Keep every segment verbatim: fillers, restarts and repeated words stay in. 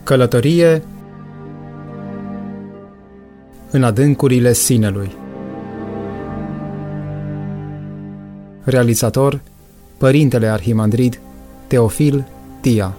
Călătorie în adâncurile sinelui. Realizator: Părintele Arhimandrid Teofil Tia.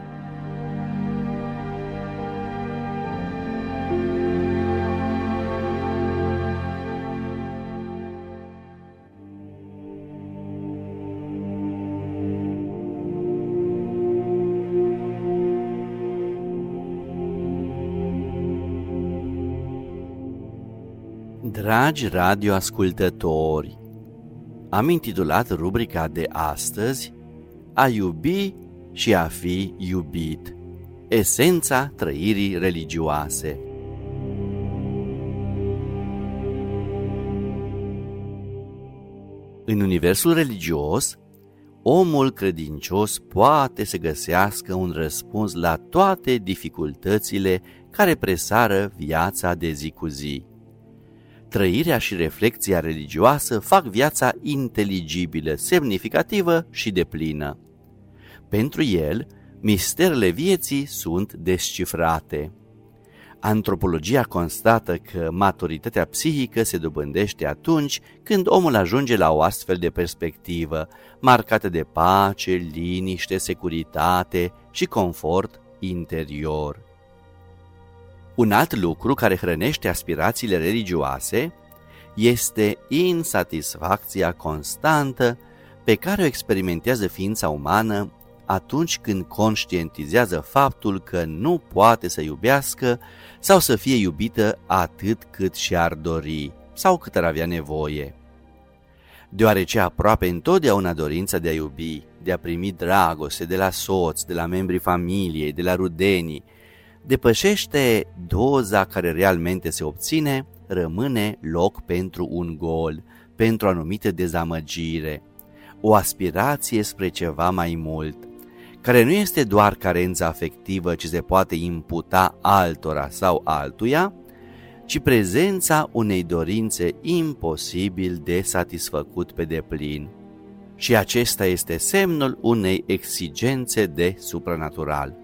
Dragi radioascultători, am intitulat rubrica de astăzi A iubi și a fi iubit, esența trăirii religioase. În universul religios, omul credincios poate să găsească un răspuns la toate dificultățile care presară viața de zi cu zi. Trăirea și reflecția religioasă fac viața inteligibilă, semnificativă și deplină. Pentru el, misterele vieții sunt descifrate. Antropologia constată că maturitatea psihică se dobândește atunci când omul ajunge la o astfel de perspectivă, marcată de pace, liniște, securitate și confort interior. Un alt lucru care hrănește aspirațiile religioase este insatisfacția constantă pe care o experimentează ființa umană atunci când conștientizează faptul că nu poate să iubească sau să fie iubită atât cât și-ar dori sau cât ar avea nevoie. Deoarece aproape întotdeauna dorința de a iubi, de a primi dragoste de la soț, de la membrii familiei, de la rudenii, depășește doza care realmente se obține, rămâne loc pentru un gol, pentru o anumită dezamăgire, o aspirație spre ceva mai mult, care nu este doar carența afectivă ce se poate imputa altora sau altuia, ci prezența unei dorințe imposibil de satisfăcut pe deplin. Și acesta este semnul unei exigențe de supranatural.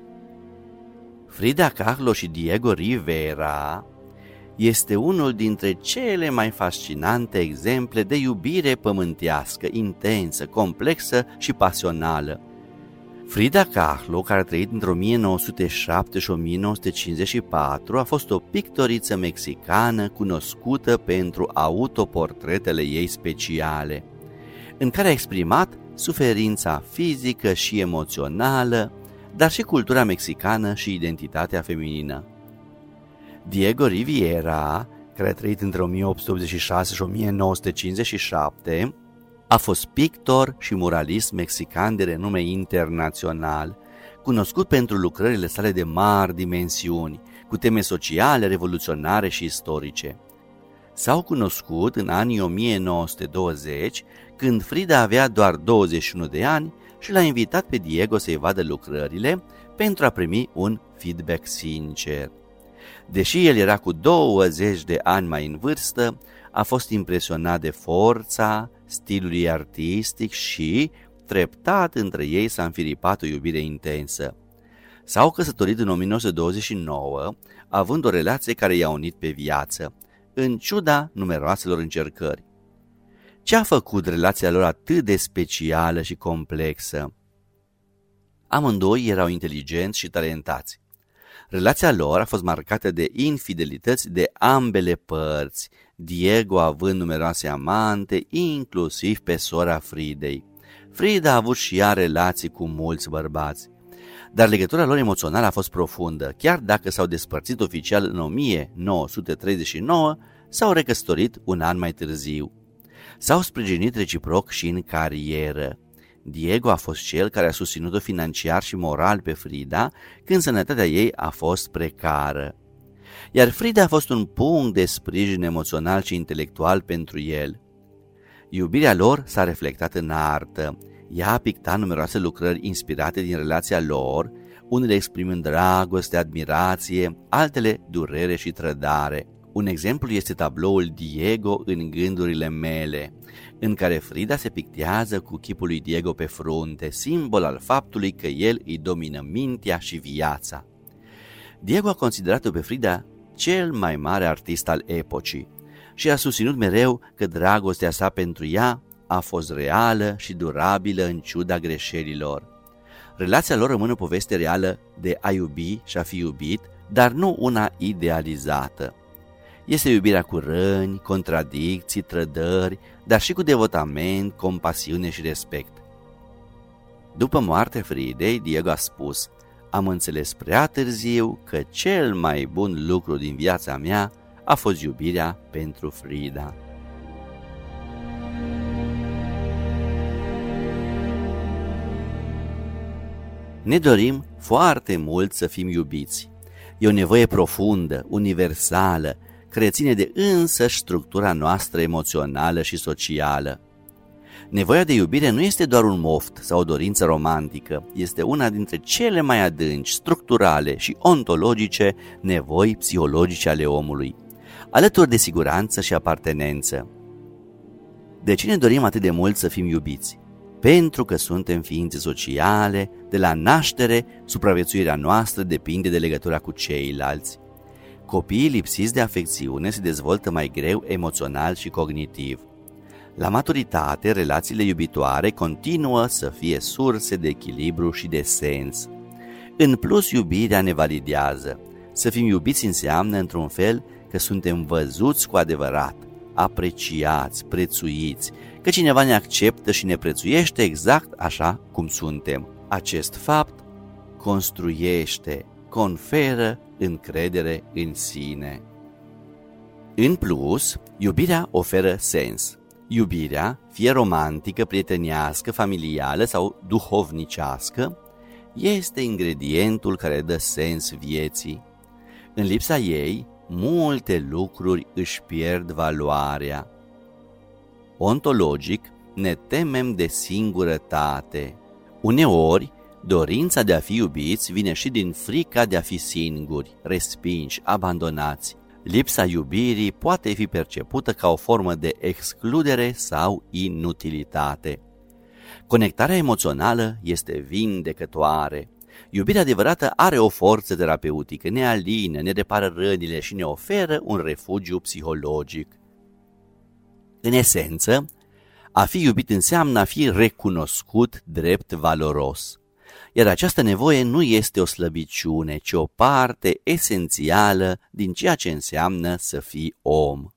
Frida Kahlo și Diego Rivera este unul dintre cele mai fascinante exemple de iubire pământească, intensă, complexă și pasională. Frida Kahlo, care a trăit între o mie nouă sute șapte și o mie nouă sute cincizeci și patru, a fost o pictoriță mexicană cunoscută pentru autoportretele ei speciale, în care a exprimat suferința fizică și emoțională, dar și cultura mexicană și identitatea feminină. Diego Rivera, care a trăit între o mie opt sute optzeci și șase și o mie nouă sute cincizeci și șapte, a fost pictor și muralist mexican de renume internațional, cunoscut pentru lucrările sale de mari dimensiuni, cu teme sociale, revoluționare și istorice. S-au cunoscut în anii o mie nouă sute douăzeci, când Frida avea doar douăzeci și unu de ani, și l-a invitat pe Diego să-i vadă lucrările pentru a primi un feedback sincer. Deși el era cu douăzeci de ani mai în vârstă, a fost impresionat de forța stilului artistic și, treptat, între ei s-a înfiripat o iubire intensă. S-au căsătorit în o mie nouă sute douăzeci și nouă, având o relație care i-a unit pe viață, în ciuda numeroaselor încercări. Ce a făcut relația lor atât de specială și complexă? Amândoi erau inteligenți și talentați. Relația lor a fost marcată de infidelități de ambele părți, Diego având numeroase amante, inclusiv pe sora Fridei. Frida a avut și ea relații cu mulți bărbați, dar legătura lor emoțională a fost profundă, chiar dacă s-au despărțit oficial în o mie nouă sute treizeci și nouă, s-au recăsătorit un an mai târziu. S-au sprijinit reciproc și în carieră. Diego a fost cel care a susținut-o financiar și moral pe Frida când sănătatea ei a fost precară. Iar Frida a fost un punct de sprijin emoțional și intelectual pentru el. Iubirea lor s-a reflectat în artă. Ea a pictat numeroase lucrări inspirate din relația lor, unele exprimând dragoste, admirație, altele durere și trădare. Un exemplu este tabloul Diego în gândurile mele, în care Frida se pictează cu chipul lui Diego pe frunte, simbol al faptului că el îi domină mintea și viața. Diego a considerat-o pe Frida cel mai mare artist al epocii și a susținut mereu că dragostea sa pentru ea a fost reală și durabilă în ciuda greșelilor. Relația lor rămâne o poveste reală de a iubi și a fi iubit, dar nu una idealizată. Este iubirea cu răni, contradicții, trădări, dar și cu devotament, compasiune și respect. După moartea Fridei, Diego a spus: am înțeles prea târziu că cel mai bun lucru din viața mea a fost iubirea pentru Frida. Ne dorim foarte mult să fim iubiți. E o nevoie profundă, universală, care ține de însăși structura noastră emoțională și socială. Nevoia de iubire nu este doar un moft sau o dorință romantică, este una dintre cele mai adânci, structurale și ontologice nevoi psihologice ale omului, alături de siguranță și apartenență. De ce ne dorim atât de mult să fim iubiți? Pentru că suntem ființe sociale, de la naștere, supraviețuirea noastră depinde de legătura cu ceilalți. Copiii lipsiți de afecțiune se dezvoltă mai greu emoțional și cognitiv. La maturitate, relațiile iubitoare continuă să fie surse de echilibru și de sens. În plus, iubirea ne validează. Să fim iubiți înseamnă, într-un fel, că suntem văzuți cu adevărat, apreciați, prețuiți, că cineva ne acceptă și ne prețuiește exact așa cum suntem. Acest fapt construiește, conferă încredere în sine. În plus, iubirea oferă sens. Iubirea, fie romantică, prieteniască, familială sau duhovnicească, este ingredientul care dă sens vieții. În lipsa ei, multe lucruri își pierd valoarea. Ontologic, ne temem de singurătate. Uneori, dorința de a fi iubiți vine și din frica de a fi singuri, respinși, abandonați. Lipsa iubirii poate fi percepută ca o formă de excludere sau inutilitate. Conectarea emoțională este vindecătoare. Iubirea adevărată are o forță terapeutică, ne alină, ne repară rănile și ne oferă un refugiu psihologic. În esență, a fi iubit înseamnă a fi recunoscut drept valoros. Iar această nevoie nu este o slăbiciune, ci o parte esențială din ceea ce înseamnă să fii om.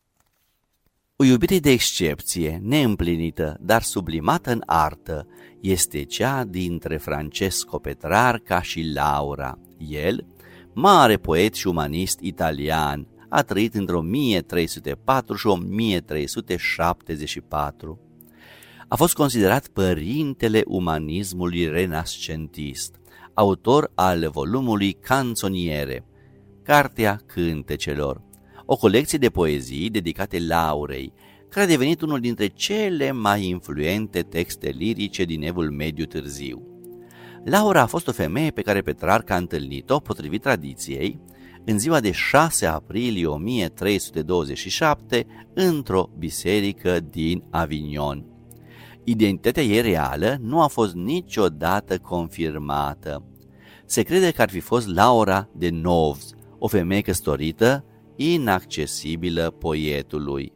O iubire de excepție, neîmplinită, dar sublimată în artă, este cea dintre Francesco Petrarca și Laura. El, mare poet și umanist italian, a trăit între o mie trei sute patru și o mie trei sute șaptezeci și patru. A fost considerat părintele umanismului renascentist, autor al volumului Canzoniere, Cartea Cântecelor, o colecție de poezii dedicate Laurei, care a devenit unul dintre cele mai influente texte lirice din Evul Mediu târziu. Laura a fost o femeie pe care Petrarca a întâlnit-o, potrivit tradiției, în ziua de șase aprilie o mie trei sute douăzeci și șapte, într-o biserică din Avignon. Identitatea ei reală nu a fost niciodată confirmată. Se crede că ar fi fost Laura de Noves, o femeie căsătorită, inaccesibilă poetului.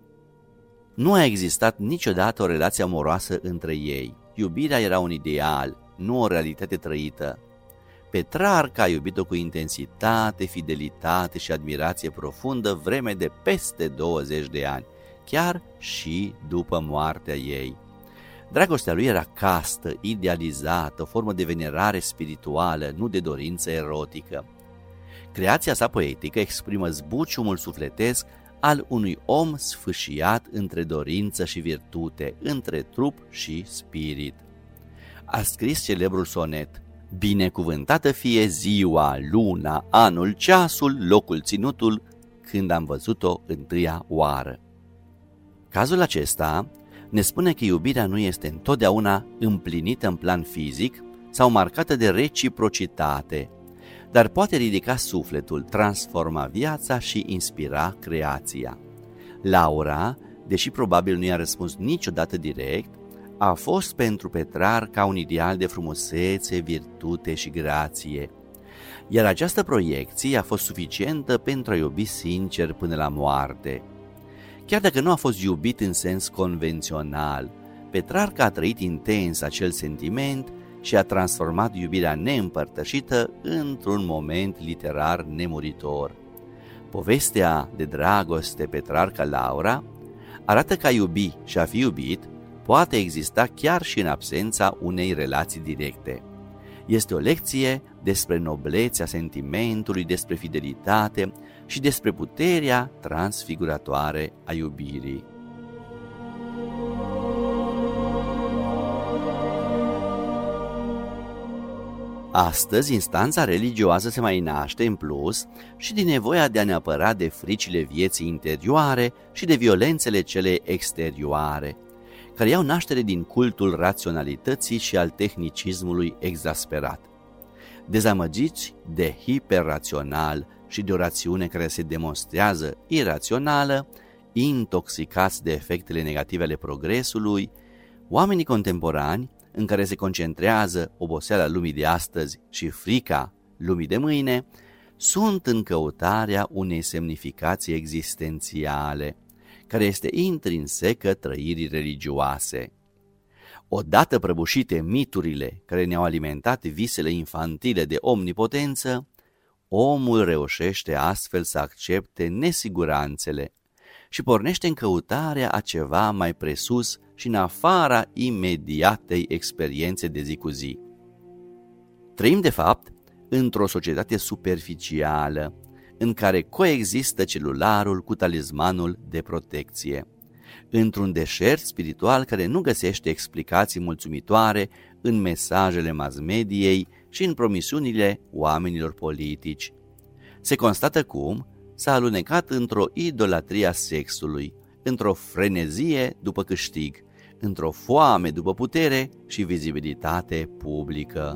Nu a existat niciodată o relație amoroasă între ei. Iubirea era un ideal, nu o realitate trăită. Petrarca a iubit-o cu intensitate, fidelitate și admirație profundă vreme de peste douăzeci de ani, chiar și după moartea ei. Dragostea lui era castă, idealizată, o formă de venerare spirituală, nu de dorință erotică. Creația sa poetică exprimă zbuciumul sufletesc al unui om sfâșiat între dorință și virtute, între trup și spirit. A scris celebrul sonet: binecuvântată fie ziua, luna, anul, ceasul, locul, ținutul, când am văzut-o întâia oară. Cazul acesta ne spune că iubirea nu este întotdeauna împlinită în plan fizic sau marcată de reciprocitate, dar poate ridica sufletul, transforma viața și inspira creația. Laura, deși probabil nu i-a răspuns niciodată direct, a fost pentru Petrarca un ideal de frumusețe, virtute și grație. Iar această proiecție a fost suficientă pentru a iubi sincer până la moarte. Chiar dacă nu a fost iubit în sens convențional, Petrarca a trăit intens acel sentiment și a transformat iubirea neîmpărtășită într-un moment literar nemuritor. Povestea de dragoste Petrarca-Laura arată că a iubi și a fi iubit poate exista chiar și în absența unei relații directe. Este o lecție despre noblețea sentimentului, despre fidelitate și despre puterea transfiguratoare a iubirii. Astăzi, instanța religioasă se mai naște în plus și din nevoia de a ne apăra de fricile vieții interioare și de violențele cele exterioare, care iau naștere din cultul raționalității și al tehnicismului exasperat. Dezamăgiți de hiperrațional și de o rațiune care se demonstrează irațională, intoxicați de efectele negative ale progresului, oamenii contemporani, în care se concentrează oboseala lumii de astăzi și frica lumii de mâine, sunt în căutarea unei semnificații existențiale, care este intrinsecă trăirii religioase. Odată prăbușite miturile care ne-au alimentat visele infantile de omnipotență, omul reușește astfel să accepte nesiguranțele și pornește în căutarea a ceva mai presus și în afara imediatei experiențe de zi cu zi. Trăim, de fapt, într-o societate superficială, în care coexistă celularul cu talismanul de protecție, într-un deșert spiritual care nu găsește explicații mulțumitoare în mesajele mass-mediei și în promisiunile oamenilor politici. Se constată cum s-a alunecat într-o idolatrie a sexului, într-o frenezie după câștig, într-o foame după putere și vizibilitate publică.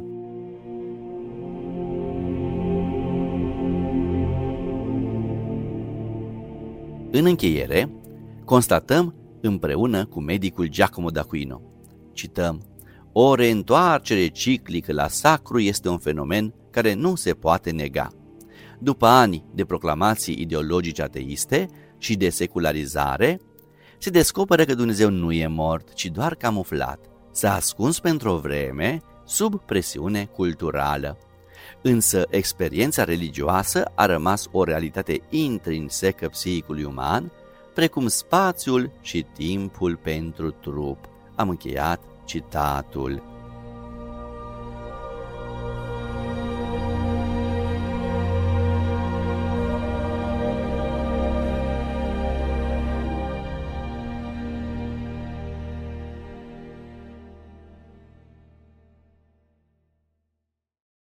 În încheiere, constatăm împreună cu medicul Giacomo d'Aquino, cităm: o reîntoarcere ciclică la sacru este un fenomen care nu se poate nega. După ani de proclamații ideologice ateiste și de secularizare, se descoperă că Dumnezeu nu e mort, ci doar camuflat, s-a ascuns pentru o vreme sub presiune culturală. Însă experiența religioasă a rămas o realitate intrinsecă psihicului uman, precum spațiul și timpul pentru trup. Am încheiat citatul.